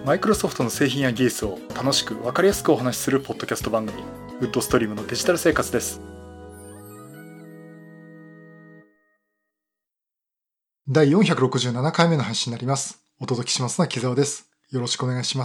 マイクロソフトの製品や技術を楽しく分かりやすくお話しするポッドキャスト番組、ウッドストリームのデジタル生活です。第467回目の配信になります。お届けしますのは木澤です。よろしくお願いします。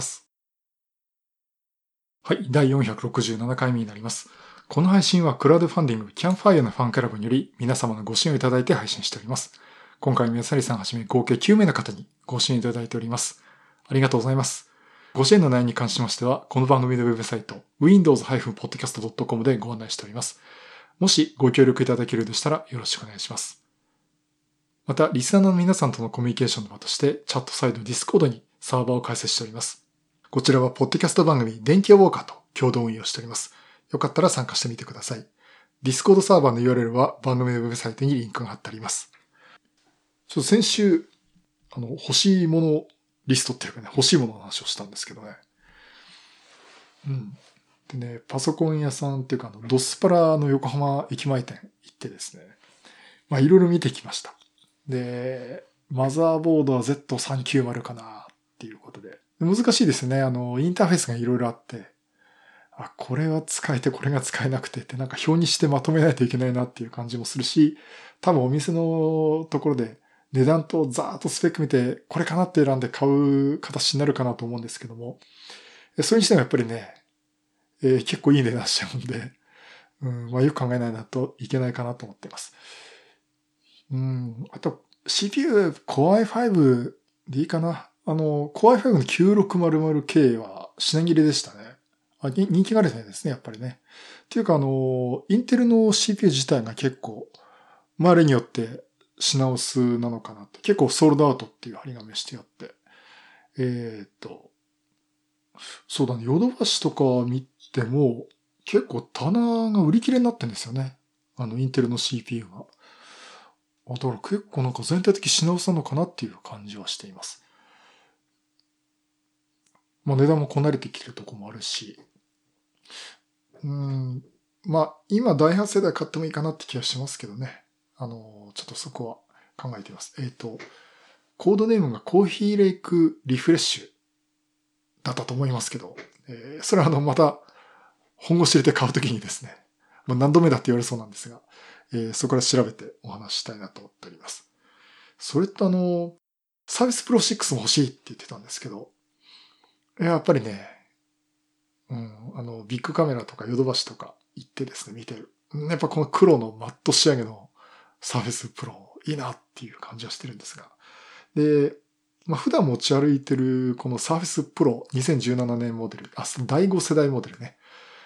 はい、第467回目になります。この配信はクラウドファンディングキャンファイアのファンクラブにより皆様のご支援をいただいて配信しております。今回宮崎さんはじめ合計9名の方にご支援いただいております。ありがとうございます。ご支援の内容に関しましては、この番組のウェブサイト windows-podcast.com でご案内しております。もしご協力いただけるでしたらよろしくお願いします。また、リスナーの皆さんとのコミュニケーションの場として、チャットサイト Discord にサーバーを開設しております。こちらはポッドキャスト番組電気屋ウォーカーと共同運用しております。よかったら参加してみてください。Discord サーバーの URL は番組のウェブサイトにリンクが貼ってあります。先週、欲しいものリストっていうかね、欲しいものの話をしたんですけどね。でね、パソコン屋さんっていうか、ドスパラの横浜駅前店行ってですね、いろいろ見てきました。で、マザーボードは Z390 かなっていうことで。難しいですね。インターフェースがいろいろあって、これは使えてこれが使えなくてって表にしてまとめないといけないなっていう感じもするし、多分お店のところで値段とざーっとスペック見て、これかなって選んで買う形になるかなと思うんですけども、それにしてもやっぱりね、結構いい値段しちゃうんで、よく考えないといけないかなと思っています。あと CPU Core i5 でいいかな。Core i5 の 9600K は品切れでしたね。人気があるみたいですね、やっぱりね。っていうかインテルの CPU 自体が結構、あれによって品薄なのかなって。結構ソールドアウトっていう張り紙してあって。そうだね、ヨドバシとか見ても、結構棚が売り切れになってるんですよね。インテルの CPU が。だから結構全体的品薄なのかなっていう感じはしています。値段もこなれてきてるとこもあるし。今第8世代買ってもいいかなって気がしますけどね。ちょっとそこは考えています。コードネームがコーヒーレイクリフレッシュだったと思いますけど、それはまた本腰入れて買うときにですね、何度目だって言われそうなんですが、そこから調べてお話ししたいなと思っております。それとサービスプロ6も欲しいって言ってたんですけど、やっぱりね、ビッグカメラとかヨドバシとか行ってですね、見てる。やっぱこの黒のマット仕上げのサーフェスプロいいなっていう感じはしてるんですが。で、普段持ち歩いてるこのサーフェスプロ2017年モデル、第5世代モデルね。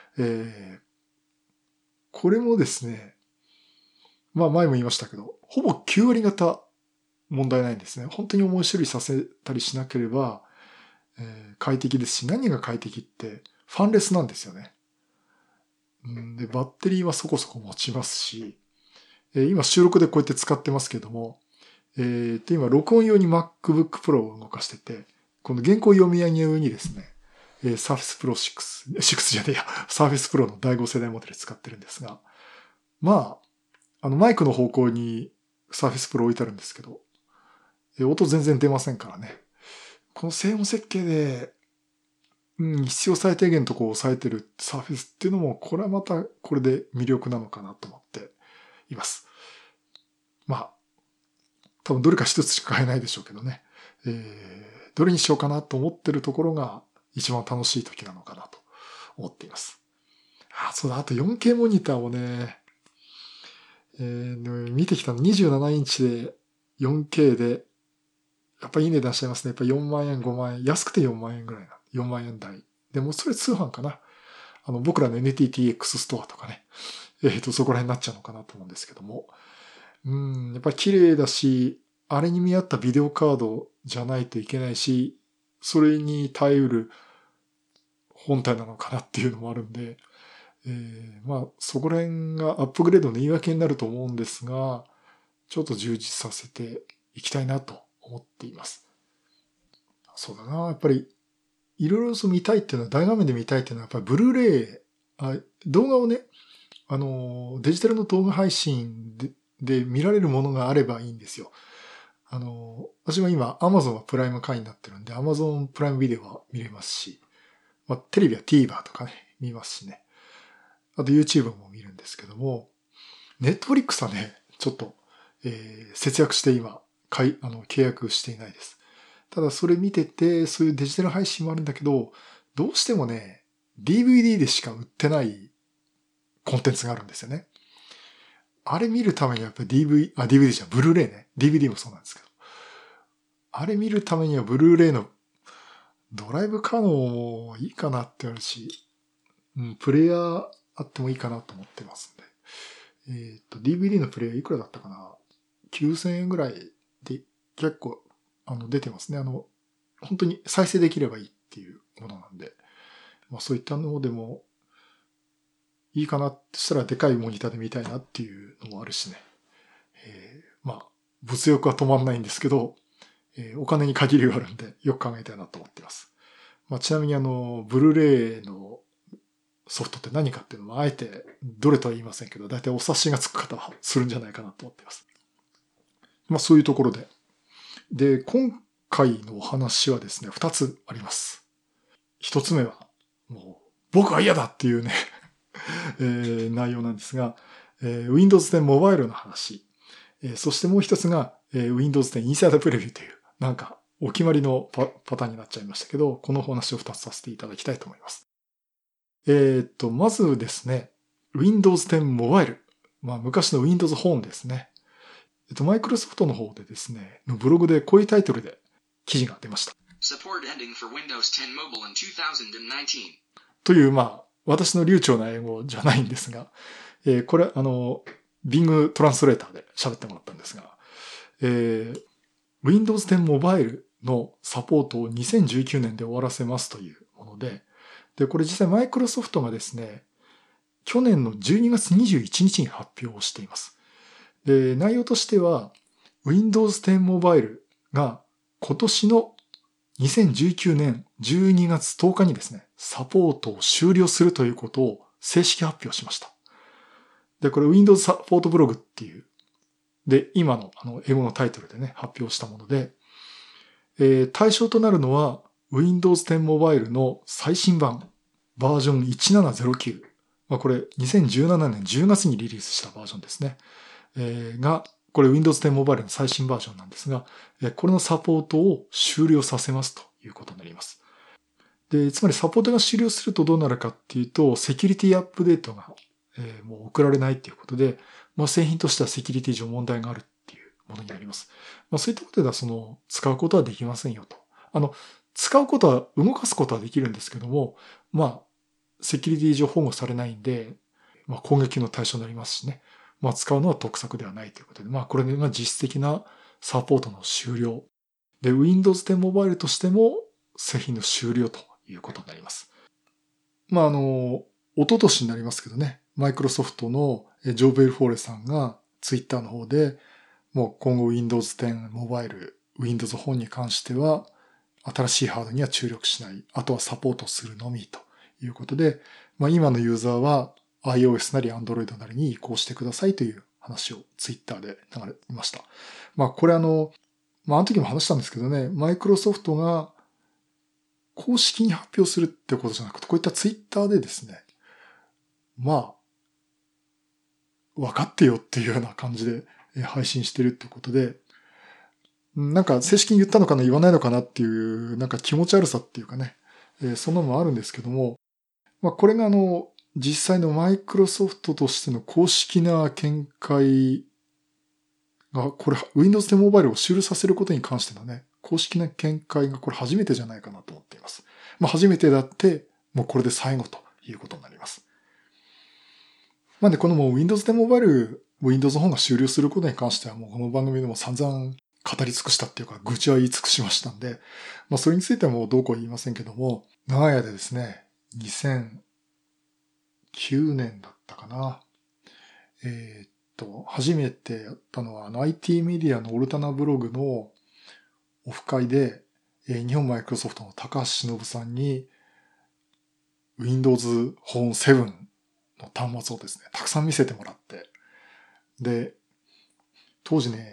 これもですね、前も言いましたけど、ほぼ9割方問題ないんですね。本当に重い処理させたりしなければ、快適ですし、何が快適ってファンレスなんですよね。で、バッテリーはそこそこ持ちますし、今収録でこうやって使ってますけども、今録音用に MacBook Pro を動かしてて、この原稿読み上げ用にですね、Surface Pro 6じゃねえや、Surface Pro の第5世代モデル使ってるんですが、マイクの方向に Surface Pro 置いてあるんですけど、音全然出ませんからね。この静音設計で、必要最低限のところを抑えてる Surface っていうのも、これはまたこれで魅力なのかなと思っています。多分どれか一つしか買えないでしょうけどね。どれにしようかなと思ってるところが一番楽しい時なのかなと思っています。そうだ、あと 4K モニターをね、見てきたの27インチで 4K で、やっぱいい値段しちゃいますね。やっぱ4万円、5万円。安くて4万円ぐらいな。4万円台。でもそれ通販かな。僕らの NTTX ストアとかね。そこら辺になっちゃうのかなと思うんですけども。やっぱり綺麗だし、あれに見合ったビデオカードじゃないといけないし、それに耐えうる本体なのかなっていうのもあるんで、そこら辺がアップグレードの言い訳になると思うんですが、ちょっと充実させていきたいなと思っています。そうだな、やっぱり、いろいろ見たいっていうのは、大画面で見たいっていうのは、やっぱりブルーレイ、動画をね、デジタルの動画配信で見られるものがあればいいんですよ。 私は今 Amazon はプライム会員になってるんで Amazon プライムビデオは見れますし、まあ、テレビは TVer とかね、見ますしね。あと YouTube も見るんですけども、Netflix はね、ちょっと、節約して今、契約していないです。ただそれ見てて、そういうデジタル配信もあるんだけど、どうしてもね、DVD でしか売ってないコンテンツがあるんですよね。あれ見るためにはやっぱりDVD じゃん、ブルーレイね。DVD もそうなんですけど。あれ見るためにはブルーレイのドライブ可能もいいかなってあるし、プレイヤーあってもいいかなと思ってますんで。DVD のプレイヤーいくらだったかな ?9000 円ぐらいで結構、出てますね。本当に再生できればいいっていうものなんで。まあそういったのでもいいかなってしたらでかいモニターで見たいなっていうのもあるしね。まあ、物欲は止まんないんですけど、お金に限りがあるんでよく考えたいなと思っています。まあ、ちなみにブルーレイのソフトって何かっていうのもあえてどれとは言いませんけど、だいたいお察しがつく方はするんじゃないかなと思っています。まあそういうところで。で、今回のお話はですね、2つあります。1つ目は、もう、僕は嫌だっていうね内容なんですが、Windows 10モバイルの話。そしてもう一つが、Windows 10 Insider Preview という、なんか、お決まりのパターンになっちゃいましたけど、このお話を2つさせていただきたいと思います。まずですね、Windows 10モバイル。まあ、昔の Windows Phone ですね。マイクロソフトの方でですね、のブログでこういうタイトルで記事が出ました。 Support ending for Windows 10 Mobile in 2019. という、まあ、私の流暢な英語じゃないんですが、これ、Bing トランスレーターで喋ってもらったんですが、Windows 10モバイルのサポートを2019年で終わらせますというもので、で、これ実際マイクロソフトがですね、去年の12月21日に発表をしています。で、内容としては、Windows 10モバイルが今年の2019年12月10日にですね、サポートを終了するということを正式発表しました。で、これ Windows サポートブログっていう、で、今の英語のタイトルでね、発表したもので、対象となるのは Windows 10モバイルの最新版、バージョン1709。まあ、これ2017年10月にリリースしたバージョンですね。が、これ Windows 10モバイルの最新バージョンなんですが、これのサポートを終了させますということになります。で、つまりサポートが終了するとどうなるかっていうと、セキュリティアップデートが、もう送られないっていうことで、まあ、製品としてはセキュリティ上問題があるっていうものになります。まあ、そういったことでは使うことはできませんよと。使うことは、動かすことはできるんですけども、まあ、セキュリティ上保護されないんで、まあ、攻撃の対象になりますしね。まあ、使うのは得策ではないということで、まあ、これが実質的なサポートの終了。で、Windows 10モバイルとしても製品の終了ということになります。まあ、一昨年になりますけどね、マイクロソフトのジョー・ベルフォーレさんがツイッターの方で、もう今後 Windows 10モバイル、Windows Phone に関しては、新しいハードには注力しない。あとはサポートするのみということで、まあ、今のユーザーは iOS なり Android なりに移行してくださいという話をツイッターで流れました。まあ、これまあ、あの時も話したんですけどね、マイクロソフトが公式に発表するってことじゃなくて、こういったツイッターでですね、まあ、分かってよっていうような感じで配信してるってことで、なんか正式に言ったのかな言わないのかなっていう、なんか気持ち悪さっていうかね、そんなのもあるんですけども、まあこれが実際のマイクロソフトとしての公式な見解が、これ Windows 10モバイルを終了させることに関してのね、公式な見解がこれ初めてじゃないかなと思っています。まあ初めてだって、もうこれで最後ということになります。なんでこのもう Windows 10モバイル、Windows 本が終了することに関してはもうこの番組でも散々語り尽くしたっていうか、愚痴は言い尽くしましたんで、まあそれについてはもうどうこう言いませんけども、長い間ですね、2009年だったかな。初めてやったのはIT メディアのオルタナブログのオフ会で、日本マイクロソフトの高橋忍さんに Windows Phone 7の端末をですね、たくさん見せてもらって、で、当時ね、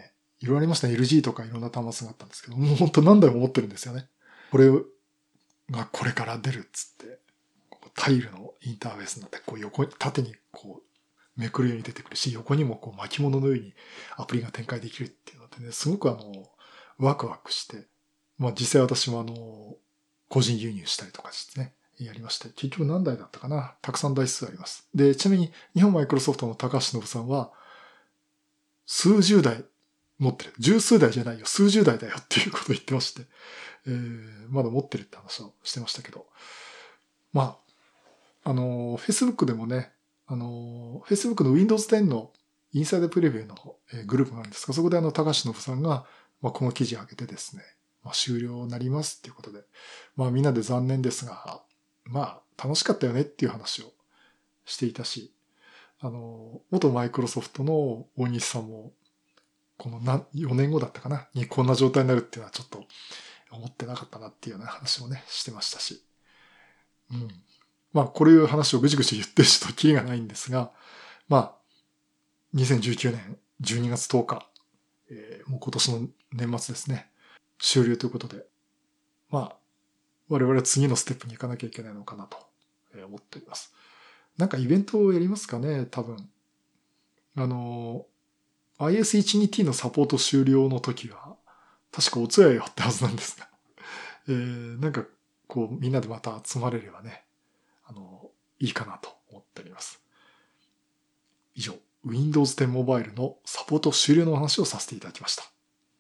いろいろありましたね。LG とかいろんな端末があったんですけど、もう本当何台も持ってるんですよね。これがこれから出るっつって、タイルのインターフェースになって、こう横に、縦にこうめくるように出てくるし、横にもこう巻物のようにアプリが展開できるっていうのでね、すごくワクワクして、まあ実際私も個人輸入したりとかしてね、やりまして、結局何台だったかな、たくさん台数あります。で、ちなみに日本マイクロソフトの高橋信さんは、数十台持ってる。十数台じゃないよ、数十台だよっていうことを言ってまして、まだ持ってるって話をしてましたけど、まあ、Facebook でもね、Facebook の Windows 10のインサイドプレビューのグループがあるんですが、そこで高橋信さんが、まあ、この記事を上げてですね、まあ、終了になりますっていうことで、まあみんなで残念ですが、まあ楽しかったよねっていう話をしていたし、元マイクロソフトの大西さんも、この4年後だったかなにこんな状態になるっていうのはちょっと思ってなかったなっていうような話もね、してましたし。うん。まあこういう話をぐちぐち言ってる人とキリがないんですが、まあ、2019年12月10日、もう今年の年末ですね、終了ということで、まあ、我々は次のステップに行かなきゃいけないのかなと思っております。なんかイベントをやりますかね、多分。IS12T のサポート終了の時は、確かお通夜やったはずなんですが、なんかこうみんなでまた集まれればね、いいかなと思っております。以上、Windows 10 Mobile のサポート終了の話をさせていただきました。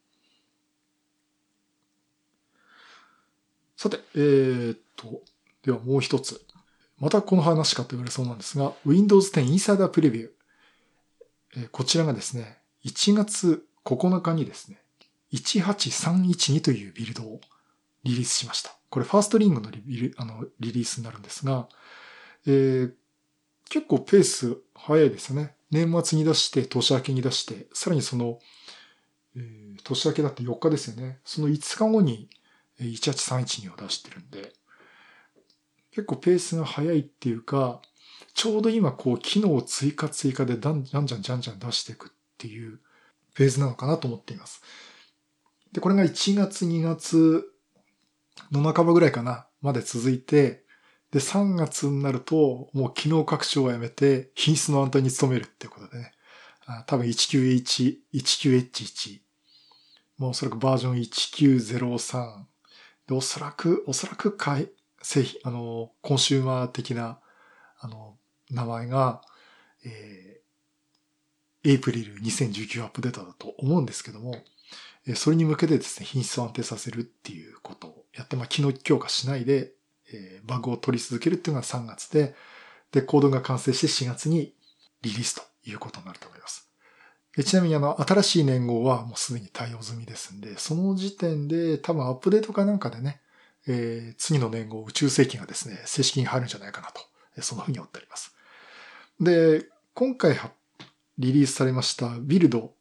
さて、ではもう一つ。またこの話かと言われそうなんですが、Windows 10 Insider Preview。こちらがですね、1月9日にですね、18312というビルドをリリースしました。これファーストリングのリリースになるんですが、結構ペース早いですよね。年末に出して、年明けに出して、さらにその、年明けだって4日ですよね。その5日後に18312を出してるんで、結構ペースが早いっていうか、ちょうど今こう機能を追加でじゃんじゃん出していくっていうフェーズなのかなと思っています。で、これが1月2月の半ばぐらいかな、まで続いて、で、3月になるともう機能拡張をやめて品質の安定に努めるっていうことでね、多分 19H1、もうおそらくバージョン1903、で、おそらく製品、コンシューマー的な、名前が、エイプリル2019アップデートだと思うんですけども、それに向けてですね、品質を安定させるっていうことをやって、機能強化しないで、バグを取り続けるっていうのが3月で、コードが完成して4月にリリースということになると思います。ちなみに新しい年号はもうすでに対応済みですんで、その時点で多分アップデートかなんかでね、次の年号宇宙世紀がですね、正式に入るんじゃないかなと、そんなふうに思っております。で、今回リリースされましたビルド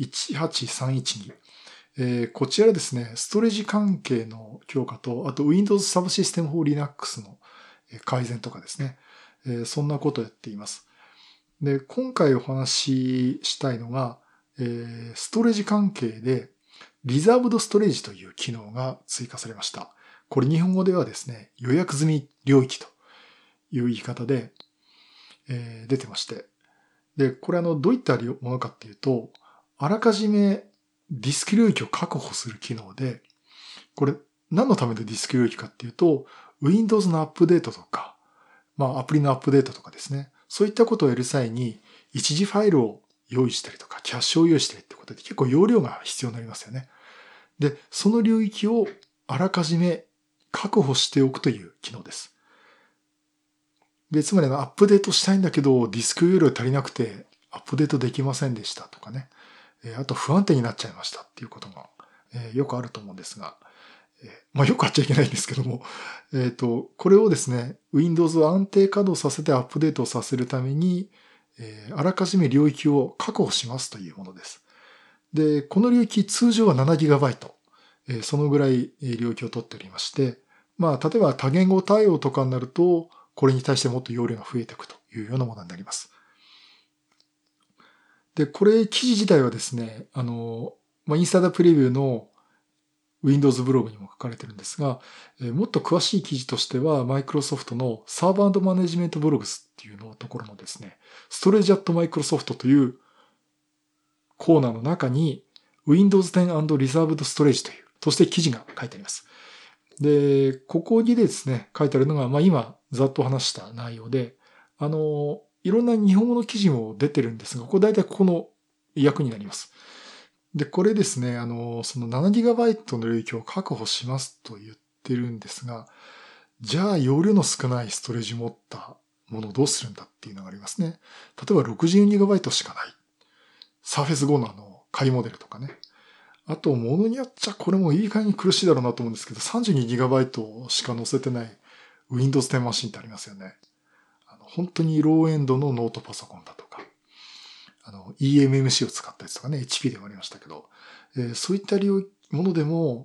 18312、こちらですね、ストレージ関係の強化と、あと Windows Subsystem for Linux の改善とかですね、そんなことをやっています。で、今回お話ししたいのが、ストレージ関係で Reserved Storage という機能が追加されました。これ日本語ではですね、予約済み領域という言い方で、出てまして。で、これどういったものかっていうと、あらかじめディスク領域を確保する機能で、これ何のためのディスク領域かっていうと、Windows のアップデートとか、アプリのアップデートとかですね、そういったことをやる際に、一時ファイルを用意したりとか、キャッシュを用意したりってことで結構容量が必要になりますよね。で、その領域をあらかじめ確保しておくという機能です。で、つまりアップデートしたいんだけど、ディスク容量足りなくてアップデートできませんでしたとかね。あと不安定になっちゃいましたっていうことが、よくあると思うんですが、よくあっちゃいけないんですけども、これをですね、Windows を安定稼働させてアップデートをさせるために、あらかじめ領域を確保しますというものです。で、この領域通常は 7GB、そのぐらい領域を取っておりまして、例えば多言語対応とかになると、これに対してもっと容量が増えていくというようなものになります。で、これ記事自体はですね、 インサイダープレビューの Windows ブログにも書かれてるんですが、もっと詳しい記事としては、マイクロソフトのサーバーマネジメントブログスっていうのところのですね、ストレージアットマイクロソフトというコーナーの中に Windows 10 and Reserved Storage という、そして記事が書いてあります。で、ここにですね、書いてあるのが、今、ざっと話した内容で、いろんな日本語の記事も出てるんですが、大体ここの訳になります。で、これですね、その 7GB の領域を確保しますと言ってるんですが、じゃあ容量の少ないストレージ持ったものをどうするんだっていうのがありますね。例えば 64GB しかない。Surface Go の仮モデルとかね。あと、ものによっちゃこれもいい加減に苦しいだろうなと思うんですけど、32GB しか載せてない Windows 10マシンってありますよね。本当にローエンドのノートパソコンだとか、eMMC を使ったやつとかね、HP でもありましたけど、そういったものでも、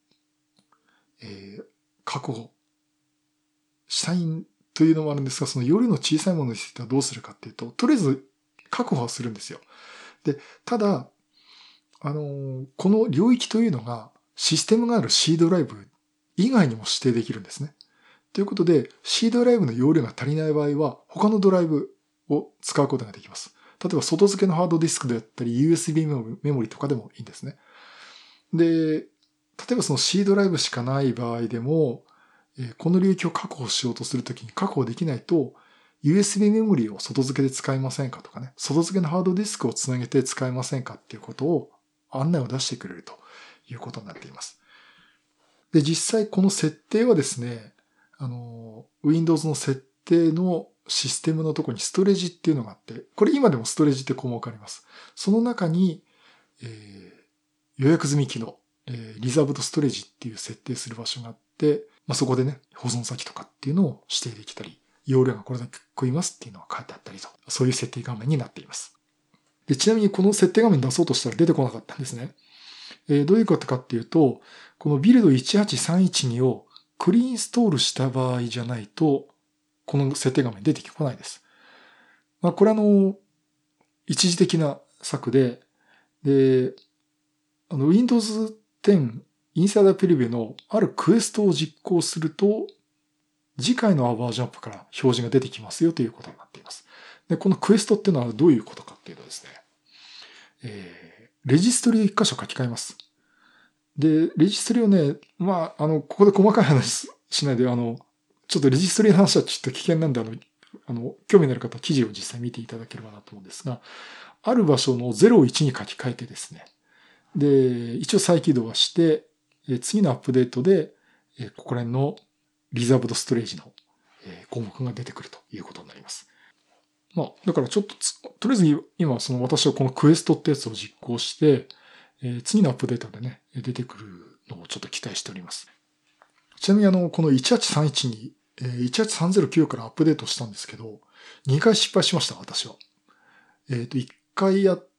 確保したいというのもあるんですが、その容量の小さいものについてはどうするかっていうと、とりあえず確保はするんですよ。で、ただ、この領域というのがシステムがある C ドライブ以外にも指定できるんですね。ということで C ドライブの容量が足りない場合は他のドライブを使うことができます。例えば外付けのハードディスクであったり USB メモリとかでもいいんですね。で、例えばその C ドライブしかない場合でも、この領域を確保しようとするときに確保できないと USB メモリを外付けで使えませんかとかね、外付けのハードディスクをつなげて使えませんかっていうことを案内を出してくれるということになっています。で、実際この設定はですね、Windows の設定のシステムのところにストレージっていうのがあって、これ今でもストレージって項目あります。その中に、予約済み機能、リザーブドストレージっていう設定する場所があって、そこでね、保存先とかっていうのを指定できたり、容量がこれだけ食いますっていうのが書いてあったりと、そういう設定画面になっています。で、ちなみにこの設定画面出そうとしたら出てこなかったんですね。どういうことかっていうと、このビルド18312をクリーンストールした場合じゃないと、この設定画面出てこないです。これ一時的な策で、Windows 10 Insider Preview のあるクエストを実行すると、次回のバージョンアップから表示が出てきますよということになっています。で、このクエストっていうのはどういうことかっていうとですね、レジストリを一箇所書き換えます。で、レジストリをね、ここで細かい話しないで、ちょっとレジストリの話はちょっと危険なんで、興味のある方は記事を実際見ていただければなと思うんですが、ある場所の0を1に書き換えてですね、で、一応再起動はして、次のアップデートで、ここら辺のリザーブドストレージの項目が出てくるということになります。だからちょっととりあえず今私はこのクエストってやつを実行して、次のアップデートでね、出てくるのをちょっと期待しております。ちなみにこの18312に、18309からアップデートしたんですけど、2回失敗しました、私は。1回やって、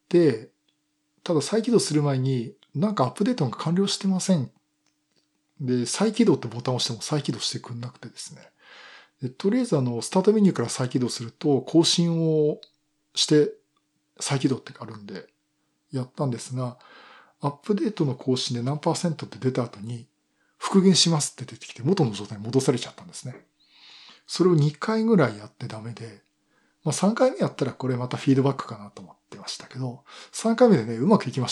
ただ再起動する前になんかアップデートが完了してません。で、再起動ってボタンを押しても再起動してくれなくてですね。でとりあえずスタートメニューから再起動すると更新をして再起動ってあるんでやったんですが、アップデートの更新で何%って出た後に復元しますって出てきて元の状態に戻されちゃったんですね。それを2回ぐらいやってダメで、3回目やったらこれまたフィードバックかなと思ってましたけど、3回目でね、うまくいきました。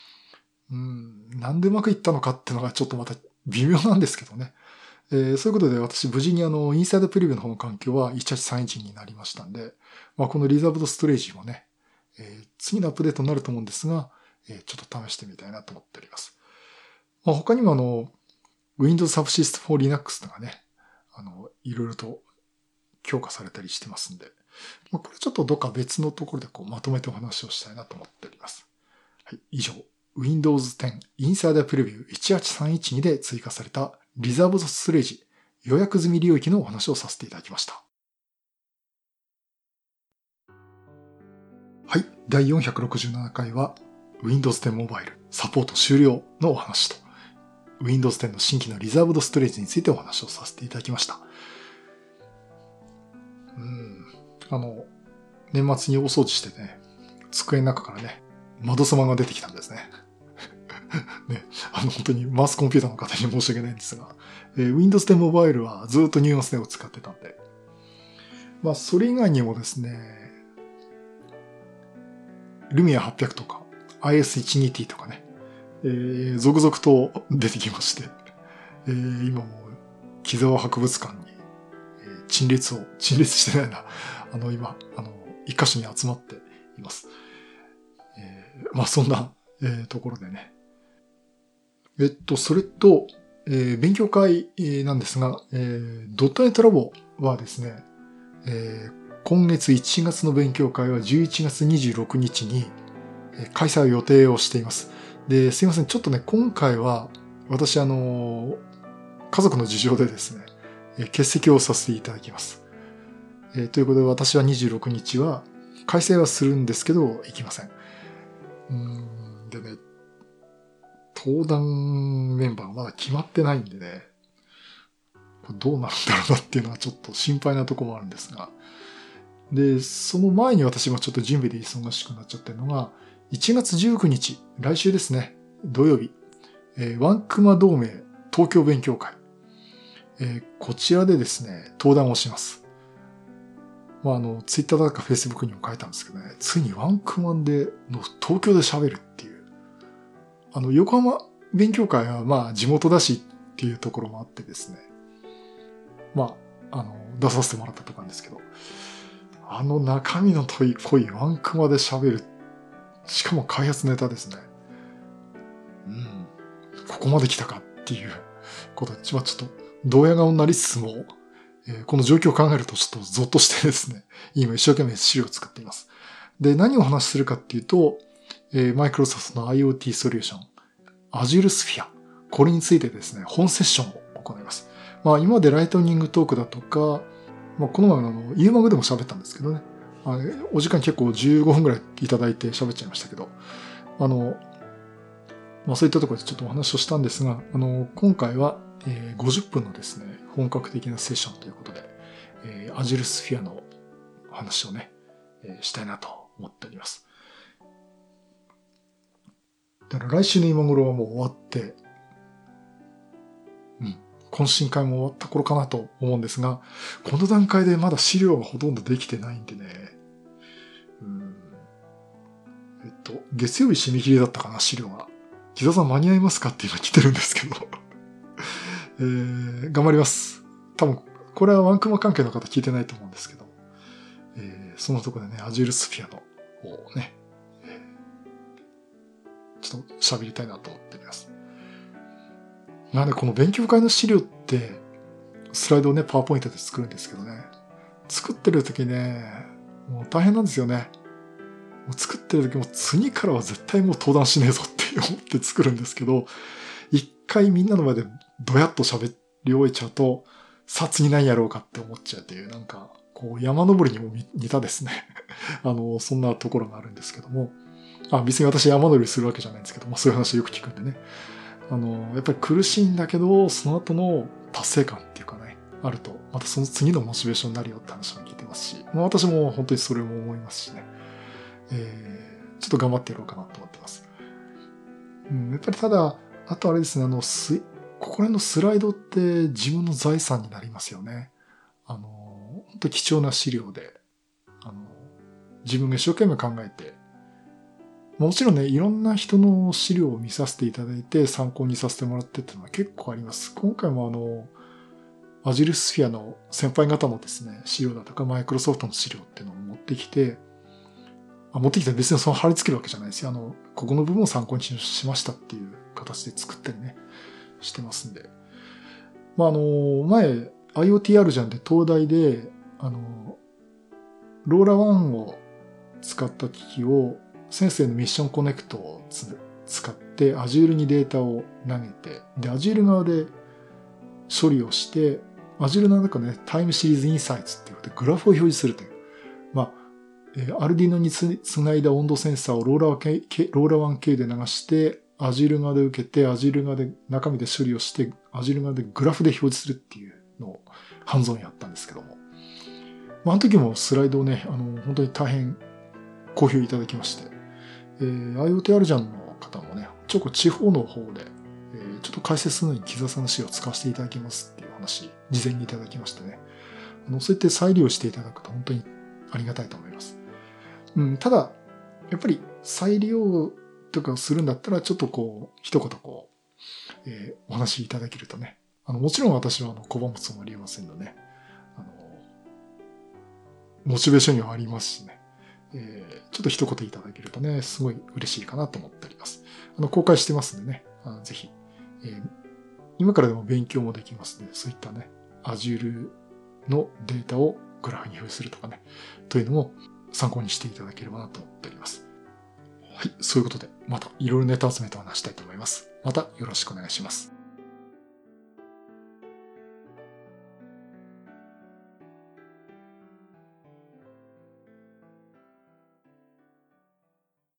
なんでうまくいったのかっていうのがちょっとまた微妙なんですけどね。そういうことで私無事にインサイドプレビューの方の環境は18312になりましたんで、このリザーブドストレージもね、次のアップデートになると思うんですが、ちょっと試してみたいなと思っております。他にもWindows Subsystem for Linux とかね、いろいろと強化されたりしてますんで、これちょっとどっか別のところでまとめてお話をしたいなと思っております。はい、以上、Windows 10 Insider Preview 18312で追加されたリザーブドストレージ予約済み領域のお話をさせていただきました。はい、第467回は Windows 10 Mobile サポート終了のお話と Windows 10の新規のリザーブドストレージについてお話をさせていただきました。年末に大掃除してね、机の中からね、窓様が出てきたんですね。 ね、本当にマウスコンピューターの方に申し訳ないんですが、Windows 10 Mobile はずっとニュアンスネオを使ってたんで、まあ、それ以外にもですね、Lumia 800とか、IS12T とかね、続々と出てきまして、今も木沢博物館に、陳列してないな。今、一箇所に集まっています。まあ、そんな、ところでね。それと、勉強会なんですが、ドットネットラボはですね、今月1月の勉強会は11月26日に開催予定をしています。で、すいません。ちょっとね、今回は私家族の事情でですね、欠席をさせていただきます。ということで私は26日は開催はするんですけど、行きません。でね、登壇メンバーがまだ決まってないんでね、どうなるんだろうなっていうのはちょっと心配なところもあるんですが。で、その前に私もちょっと準備で忙しくなっちゃってるのが、1月19日、来週ですね、土曜日、ワンクマ同盟東京勉強会。こちらでですね、登壇をします。まあ、ツイッターだかフェイスブックにも書いたんですけどね、ついにワンクマで、東京で喋るっていう。横浜勉強会はまあ地元だしっていうところもあってですね、まあ、出させてもらったとこなんですけど、中身の濃いワンクマで喋る。しかも開発ネタですね。ここまで来たかっていうことで、ちょっと、ドヤ顔になりつつも、この状況を考えるとちょっとゾッとしてですね、今一生懸命資料を作っています。で、何をお話しするかっていうと、マイクロソフトの IoT ソリューション、Azure Sphere、これについてですね、本セッションを行います。まあ、今までライトニングトークだとか、まあ、この前UMAG でも喋ったんですけどね、お時間結構15分くらいいただいて喋っちゃいましたけど、まあ、そういったところでちょっとお話をしたんですが、今回は、50分のですね、本格的なセッションということで、Azure Sphere の話をね、したいなと思っております。だから来週の今頃はもう終わって、懇親会も終わった頃かなと思うんですが、この段階でまだ資料がほとんどできてないんでね、月曜日締め切りだったかな、資料が。木田さん間に合いますかって今来てるんですけど、頑張ります。多分、これはワンクマ関係の方聞いてないと思うんですけど、そのところでね、Azure Sphere の方をね、ちょっと喋りたいなと思っております。なんでこの勉強会の資料って、スライドをね、パワーポイントで作るんですけどね、作ってる時ね、もう大変なんですよね。もう作ってる時も次からは絶対もう登壇しねえぞって思って作るんですけど、一回みんなの前でドヤッと喋り終えちゃうと、さあ次何やろうかって思っちゃうという、なんか、こう山登りにも似たですね。そんなところがあるんですけども、別に私山登りするわけじゃないんですけども、そういう話よく聞くんでね。やっぱり苦しいんだけど、その後の達成感っていうかね、あると、またその次のモチベーションになるよって話も聞いてますし、まあ私も本当にそれも思いますしね。ちょっと頑張ってやろうかなと思ってます。やっぱりただ、あとあれですね、ここら辺のスライドって自分の財産になりますよね。本当貴重な資料で、自分が一生懸命考えて、もちろんね、いろんな人の資料を見させていただいて参考にさせてもらってっていうのは結構あります。今回もAzure Sphere の先輩方のですね、資料だとか、マイクロソフトの資料っていうのを持ってきて別にその貼り付けるわけじゃないですよ。ここの部分を参考にしましたっていう形で作ったりね、してますんで。まあ、前、IoTR じゃんで東大で、ローラ1を使った機器を先生のミッションコネクトを使って Azure にデータを投げて、で、Azure 側で処理をして、Azure の中でね、タイムシリーズインサイツっていうことでグラフを表示するという。まあ、Arduino につないだ温度センサーをローラ1経由で流して、Azure 側で受けて、Azure 側で中身で処理をして、Azure 側でグラフで表示するっていうのをハンズオンやったんですけども。あの時もスライドをね、本当に大変好評いただきまして、IoT あるじゃんの方もね、本ちょこ地方の方で、ちょっと解説するのに木澤さんの資料を使わせていただきますっていう話、事前にいただきましてね。そうやって再利用していただくと本当にありがたいと思います。ただ、やっぱり再利用とかするんだったら、ちょっと一言お話しいただけるとね。もちろん私は拒むつもりはありませんので、モチベーションにはありますしね。ちょっと一言いただけるとね、すごい嬉しいかなと思っております。公開してますんでね、ぜひ、今からでも勉強もできますので、そういったね、Azure のデータをグラフに付するとかね、というのも参考にしていただければなと思っております。はい、そういうことで、またいろいろネタ集めと話したいと思います。またよろしくお願いします。